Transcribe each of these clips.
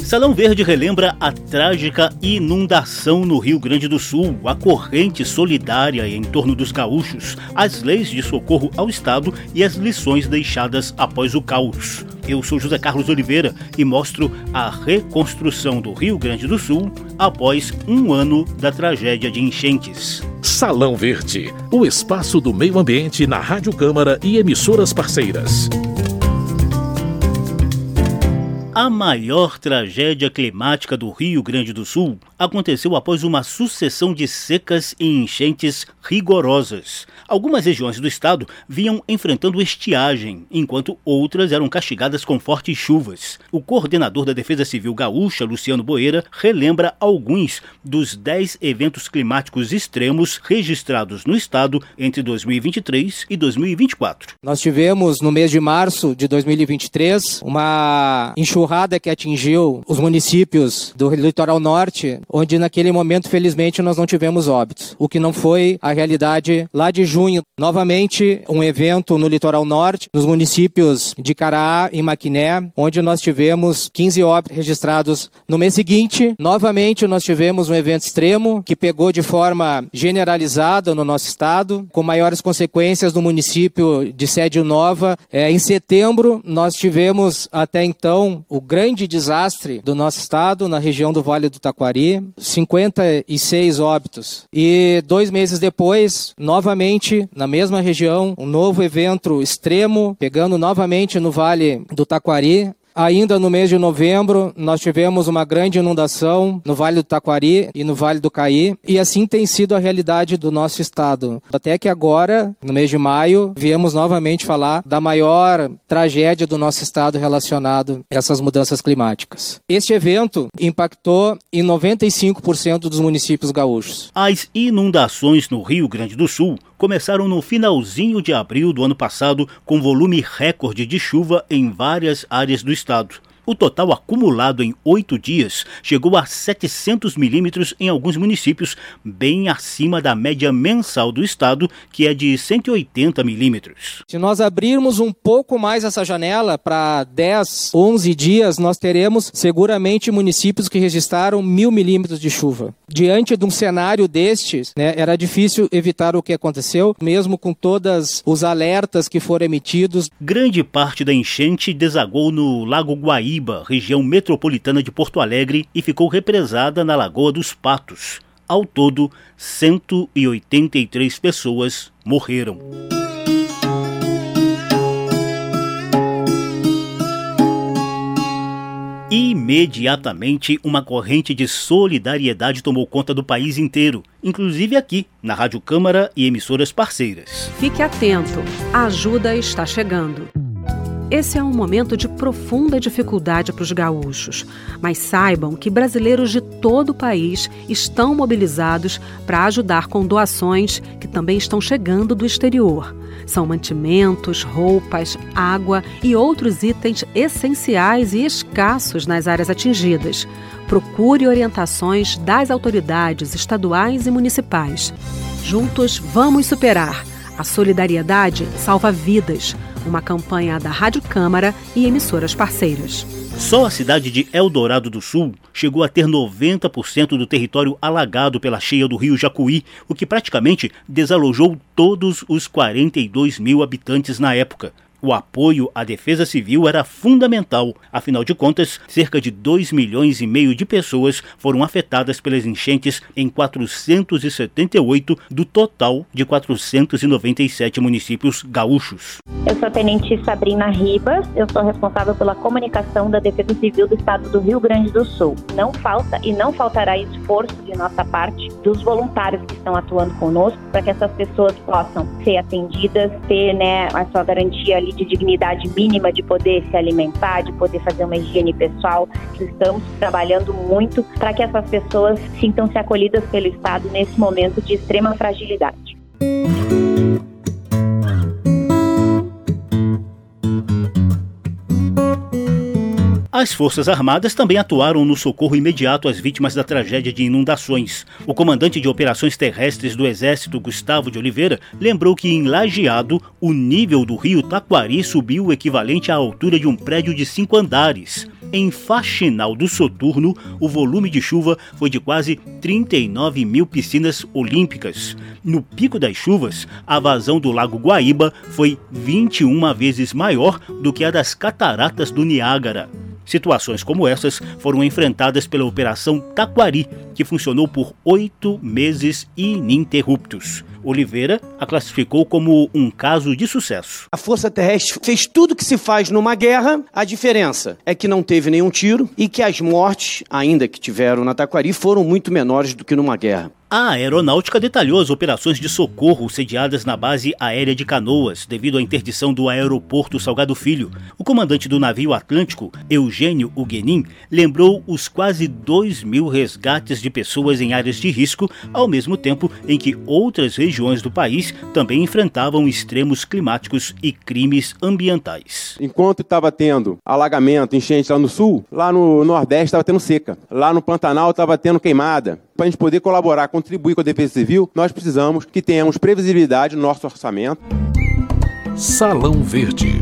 Salão Verde relembra a trágica inundação no Rio Grande do Sul, a corrente solidária em torno dos gaúchos, as leis de socorro ao Estado e as lições deixadas após o caos. Eu sou José Carlos Oliveira e mostro a reconstrução do Rio Grande do Sul após um ano da tragédia de enchentes. Salão Verde, o espaço do meio ambiente na Rádio Câmara e emissoras parceiras. A maior tragédia climática do Rio Grande do Sul aconteceu após uma sucessão de secas e enchentes rigorosas. Algumas regiões do estado vinham enfrentando estiagem, enquanto outras eram castigadas com fortes chuvas. O coordenador da Defesa Civil Gaúcha, Luciano Boeira, relembra alguns dos 10 eventos climáticos extremos registrados no estado entre 2023 e 2024. Nós tivemos, no mês de março de 2023, uma enxurrada que atingiu os municípios do litoral norte, onde naquele momento, felizmente, nós não tivemos óbitos, o que não foi a realidade lá de junho. Novamente, um evento no litoral norte, nos municípios de Caraá e Maquiné, onde nós tivemos 15 óbitos registrados. No mês seguinte, novamente, nós tivemos um evento extremo que pegou de forma generalizada no nosso estado, com maiores consequências no município de Sédio Nova. Em setembro, nós tivemos até então o grande desastre do nosso estado, na região do Vale do Taquari, 56 óbitos. E 2 meses depois, novamente, na mesma região, um novo evento extremo, pegando novamente no Vale do Taquari. Ainda no mês de novembro, nós tivemos uma grande inundação no Vale do Taquari e no Vale do Caí, e assim tem sido a realidade do nosso estado. Até que agora, no mês de maio, viemos novamente falar da maior tragédia do nosso estado relacionado a essas mudanças climáticas. Este evento impactou em 95% dos municípios gaúchos. As inundações no Rio Grande do Sul começaram no finalzinho de abril do ano passado, com volume recorde de chuva em várias áreas do estado. O total acumulado em 8 dias chegou a 700 milímetros em alguns municípios, bem acima da média mensal do estado, que é de 180 milímetros. Se nós abrirmos um pouco mais essa janela para 10, 11 dias, nós teremos seguramente municípios que registraram 1.000 milímetros de chuva. Diante de um cenário destes, era difícil evitar o que aconteceu, mesmo com todos os alertas que foram emitidos. Grande parte da enchente desagou no Lago Guaíba, região metropolitana de Porto Alegre, e ficou represada na Lagoa dos Patos. Ao todo, 183 pessoas morreram. Imediatamente, uma corrente de solidariedade tomou conta do país inteiro, inclusive aqui, na Rádio Câmara e emissoras parceiras. Fique atento, a ajuda está chegando. Esse é um momento de profunda dificuldade para os gaúchos, mas saibam que brasileiros de todo o país estão mobilizados para ajudar com doações que também estão chegando do exterior. São mantimentos, roupas, água e outros itens essenciais e escassos nas áreas atingidas. Procure orientações das autoridades estaduais e municipais. Juntos, vamos superar. A solidariedade salva vidas. Uma campanha da Rádio Câmara e emissoras parceiras. Só a cidade de Eldorado do Sul chegou a ter 90% do território alagado pela cheia do rio Jacuí, o que praticamente desalojou todos os 42 mil habitantes na época. O apoio à defesa civil era fundamental. Afinal de contas, cerca de 2,5 milhões de pessoas foram afetadas pelas enchentes em 478 do total de 497 municípios gaúchos. Eu sou a Tenente Sabrina Ribas, eu sou responsável pela comunicação da Defesa Civil do Estado do Rio Grande do Sul. Não falta e não faltará esforço de nossa parte dos voluntários que estão atuando conosco para que essas pessoas possam ser atendidas, ter a sua garantia ali de dignidade mínima de poder se alimentar, de poder fazer uma higiene pessoal. Estamos trabalhando muito para que essas pessoas sintam-se acolhidas pelo Estado nesse momento de extrema fragilidade. As Forças Armadas também atuaram no socorro imediato às vítimas da tragédia de inundações. O comandante de operações terrestres do Exército, Gustavo de Oliveira, lembrou que em Lajeado, o nível do rio Taquari subiu o equivalente à altura de um prédio de 5 andares. Em Faxinal do Soturno, o volume de chuva foi de quase 39 mil piscinas olímpicas. No pico das chuvas, a vazão do Lago Guaíba foi 21 vezes maior do que a das cataratas do Niágara. Situações como essas foram enfrentadas pela Operação Taquari, que funcionou por 8 meses ininterruptos. Oliveira a classificou como um caso de sucesso. A Força Terrestre fez tudo o que se faz numa guerra. A diferença é que não teve nenhum tiro e que as mortes, ainda que tiveram na Taquari, foram muito menores do que numa guerra. A aeronáutica detalhou as operações de socorro sediadas na base aérea de Canoas, devido à interdição do aeroporto Salgado Filho. O comandante do navio Atlântico, Eugênio Huguenin, lembrou os quase 2.000 resgates de pessoas em áreas de risco, ao mesmo tempo em que outras regiões do país também enfrentavam extremos climáticos e crimes ambientais. Enquanto estava tendo alagamento, enchente lá no sul, lá no Nordeste estava tendo seca. Lá no Pantanal estava tendo queimada. Para a gente poder colaborar, contribuir com a Defesa Civil, nós precisamos que tenhamos previsibilidade no nosso orçamento. Salão Verde.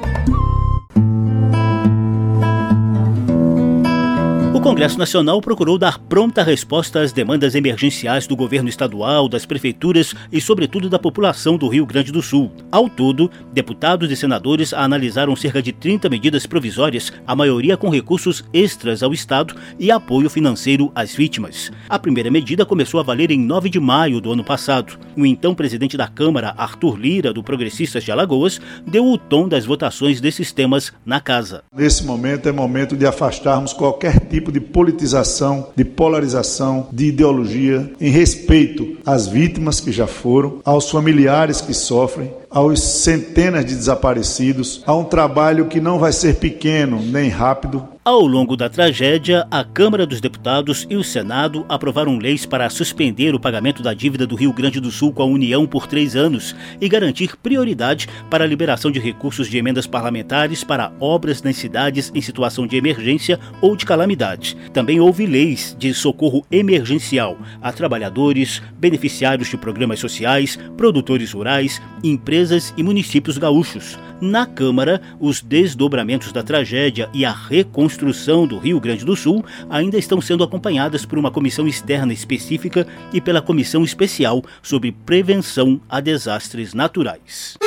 O Congresso Nacional procurou dar pronta resposta às demandas emergenciais do governo estadual, das prefeituras e, sobretudo, da população do Rio Grande do Sul. Ao todo, deputados e senadores analisaram cerca de 30 medidas provisórias, a maioria com recursos extras ao Estado e apoio financeiro às vítimas. A primeira medida começou a valer em 9 de maio do ano passado. O então presidente da Câmara, Arthur Lira, do Progressistas de Alagoas, deu o tom das votações desses temas na casa. Nesse momento é momento de afastarmos qualquer tipo de politização, de polarização, de ideologia, em respeito às vítimas que já foram, aos familiares que sofrem, aos centenas de desaparecidos, a um trabalho que não vai ser pequeno nem rápido. Ao longo da tragédia, a Câmara dos Deputados e o Senado aprovaram leis para suspender o pagamento da dívida do Rio Grande do Sul com a União por 3 anos e garantir prioridade para a liberação de recursos de emendas parlamentares para obras nas cidades em situação de emergência ou de calamidade. Também houve leis de socorro emergencial a trabalhadores, beneficiários de programas sociais, produtores rurais, empresas e municípios gaúchos. Na Câmara, os desdobramentos da tragédia e a reconstrução do Rio Grande do Sul ainda estão sendo acompanhadas por uma comissão externa específica e pela Comissão Especial sobre Prevenção a Desastres Naturais.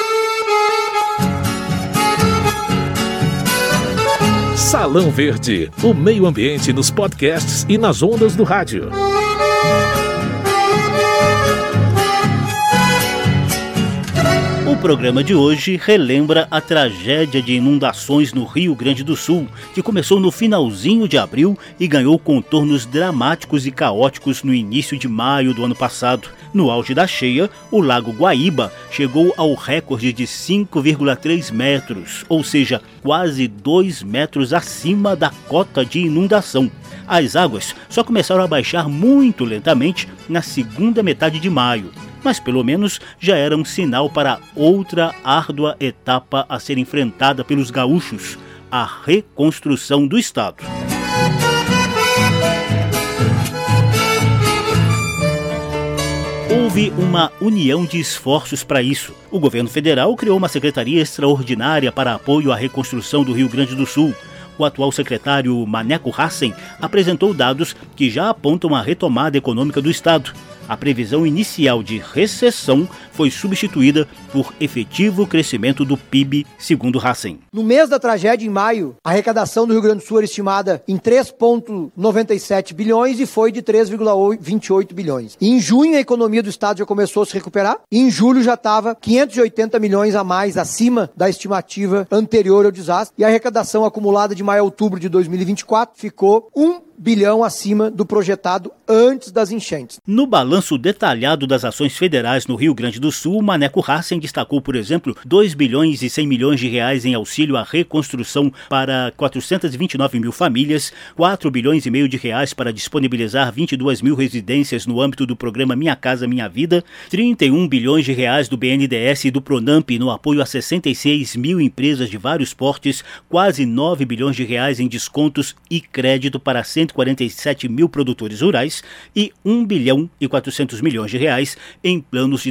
Salão Verde, o meio ambiente nos podcasts e nas ondas do rádio. O programa de hoje relembra a tragédia de inundações no Rio Grande do Sul, que começou no finalzinho de abril e ganhou contornos dramáticos e caóticos no início de maio do ano passado. No auge da cheia, o Lago Guaíba chegou ao recorde de 5,3 metros, ou seja, quase 2 metros acima da cota de inundação. As águas só começaram a baixar muito lentamente na segunda metade de maio. Mas pelo menos já era um sinal para outra árdua etapa a ser enfrentada pelos gaúchos, a reconstrução do Estado. Houve uma união de esforços para isso. O governo federal criou uma secretaria extraordinária para apoio à reconstrução do Rio Grande do Sul. O atual secretário Maneco Hassen apresentou dados que já apontam a retomada econômica do Estado. A previsão inicial de recessão foi substituída por efetivo crescimento do PIB, segundo Hassen. No mês da tragédia, em maio, a arrecadação do Rio Grande do Sul era estimada em 3,97 bilhões e foi de 3,28 bilhões. Em junho, a economia do Estado já começou a se recuperar e em julho já estava 580 milhões a mais acima da estimativa anterior ao desastre e a arrecadação acumulada de maio a outubro de 2024 ficou 1 bilhão acima do projetado antes das enchentes. No balanço detalhado das ações federais no Rio Grande do Sul, Maneco Hassen destacou, por exemplo, 2 bilhões e 100 milhões de reais em auxílio à reconstrução para 429 mil famílias, 4 bilhões e meio de reais para disponibilizar 22 mil residências no âmbito do programa Minha Casa Minha Vida, 31 bilhões de reais do BNDES e do Pronamp no apoio a 66 mil empresas de vários portes, quase 9 bilhões de reais em descontos e crédito para 147 mil produtores rurais e 1 bilhão e 400 milhões de reais em planos de defesa civil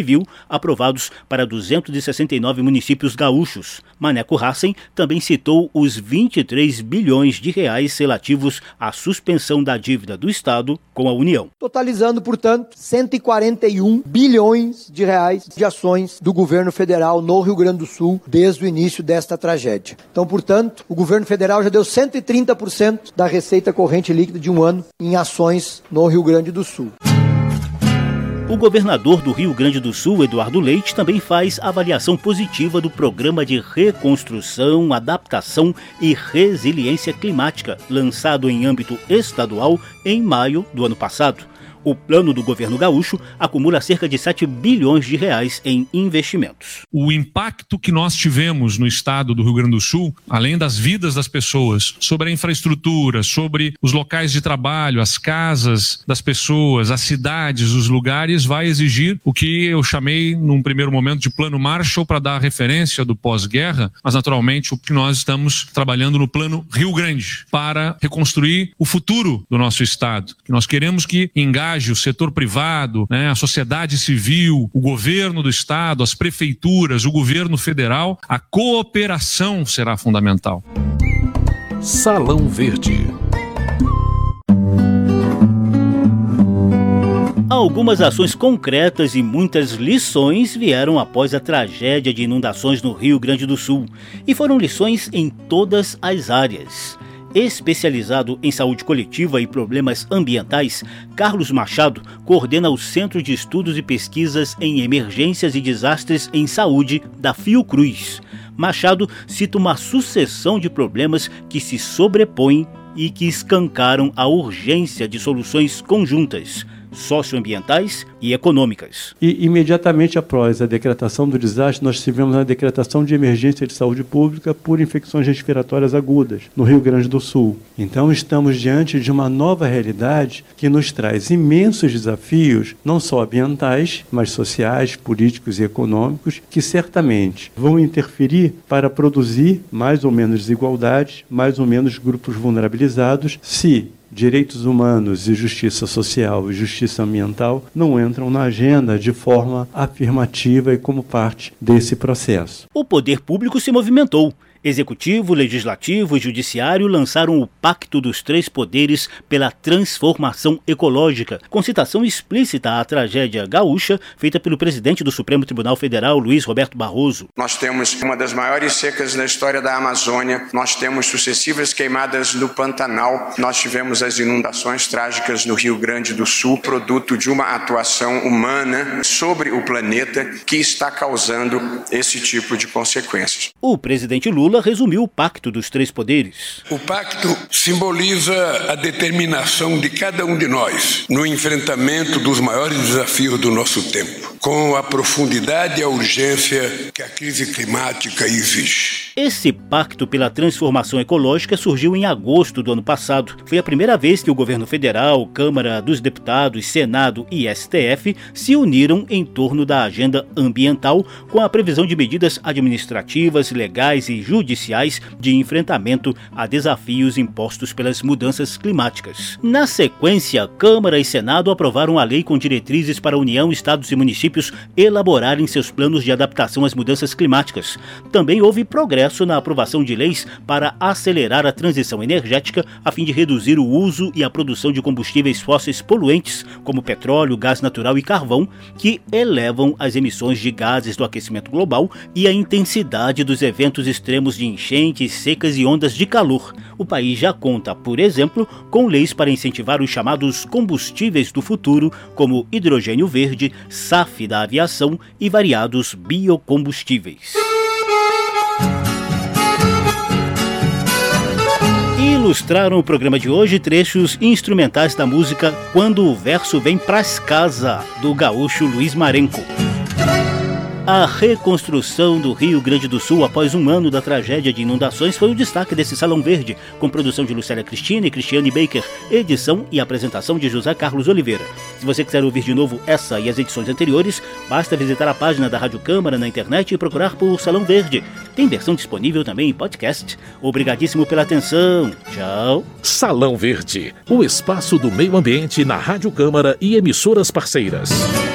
civil aprovados para 269 municípios gaúchos. Maneco Hassen também citou os 23 bilhões de reais relativos à suspensão da dívida do Estado com a União. Totalizando, portanto, 141 bilhões de reais de ações do governo federal no Rio Grande do Sul desde o início desta tragédia. Então, portanto, o governo federal já deu 130% da receita corrente líquida de um ano em ações no Rio Grande do Sul. O governador do Rio Grande do Sul, Eduardo Leite, também faz avaliação positiva do Programa de Reconstrução, Adaptação e Resiliência Climática, lançado em âmbito estadual em maio do ano passado. O plano do governo gaúcho acumula cerca de 7 bilhões de reais em investimentos. O impacto que nós tivemos no estado do Rio Grande do Sul, além das vidas das pessoas, sobre a infraestrutura, sobre os locais de trabalho, as casas das pessoas, as cidades, os lugares, vai exigir o que eu chamei num primeiro momento de plano Marshall para dar referência do pós-guerra, mas naturalmente o que nós estamos trabalhando no plano Rio Grande para reconstruir o futuro do nosso estado. Nós queremos que engaje o setor privado, a sociedade civil, o governo do estado, as prefeituras, o governo federal. A cooperação será fundamental. Salão Verde. Algumas ações concretas e muitas lições vieram após a tragédia de inundações no Rio Grande do Sul. E foram lições em todas as áreas. Especializado em saúde coletiva e problemas ambientais, Carlos Machado coordena o Centro de Estudos e Pesquisas em Emergências e Desastres em Saúde da Fiocruz. Machado cita uma sucessão de problemas que se sobrepõem e que escancaram a urgência de soluções conjuntas, socioambientais e econômicas. E imediatamente após a decretação do desastre, nós tivemos a decretação de emergência de saúde pública por infecções respiratórias agudas no Rio Grande do Sul. Então estamos diante de uma nova realidade que nos traz imensos desafios, não só ambientais, mas sociais, políticos e econômicos, que certamente vão interferir para produzir mais ou menos desigualdade, mais ou menos grupos vulnerabilizados, se direitos humanos e justiça social e justiça ambiental não entram na agenda de forma afirmativa e como parte desse processo. O poder público se movimentou. Executivo, Legislativo e Judiciário lançaram o Pacto dos Três Poderes pela Transformação Ecológica, com citação explícita à tragédia gaúcha feita pelo presidente do Supremo Tribunal Federal, Luiz Roberto Barroso. Nós temos uma das maiores secas da história da Amazônia, nós temos sucessivas queimadas no Pantanal, nós tivemos as inundações trágicas no Rio Grande do Sul, produto de uma atuação humana sobre o planeta que está causando esse tipo de consequências. O presidente Lula resumiu o Pacto dos Três Poderes. O pacto simboliza a determinação de cada um de nós no enfrentamento dos maiores desafios do nosso tempo, com a profundidade e a urgência que a crise climática exige. Esse Pacto pela Transformação Ecológica surgiu em agosto do ano passado. Foi a primeira vez que o governo federal, Câmara dos Deputados, Senado e STF se uniram em torno da agenda ambiental, com a previsão de medidas administrativas, legais e judiciais de enfrentamento a desafios impostos pelas mudanças climáticas. Na sequência, Câmara e Senado aprovaram a lei com diretrizes para a União, Estados e municípios elaborarem seus planos de adaptação às mudanças climáticas. Também houve progresso na aprovação de leis para acelerar a transição energética a fim de reduzir o uso e a produção de combustíveis fósseis poluentes, como petróleo, gás natural e carvão, que elevam as emissões de gases do aquecimento global e a intensidade dos eventos extremos de enchentes, secas e ondas de calor. O país já conta, por exemplo, com leis para incentivar os chamados combustíveis do futuro, como hidrogênio verde, SAF da aviação e variados biocombustíveis. Ilustraram o programa de hoje trechos instrumentais da música Quando o Verso Vem Pras Casa, do gaúcho Luiz Marenco. A reconstrução do Rio Grande do Sul após um ano da tragédia de inundações foi o destaque desse Salão Verde, com produção de Lucélia Cristina e Cristiane Baker, edição e apresentação de José Carlos Oliveira. Se você quiser ouvir de novo essa e as edições anteriores, basta visitar a página da Rádio Câmara na internet e procurar por Salão Verde. Tem versão disponível também em podcast. Obrigadíssimo pela atenção. Tchau. Salão Verde, o espaço do meio ambiente na Rádio Câmara e emissoras parceiras.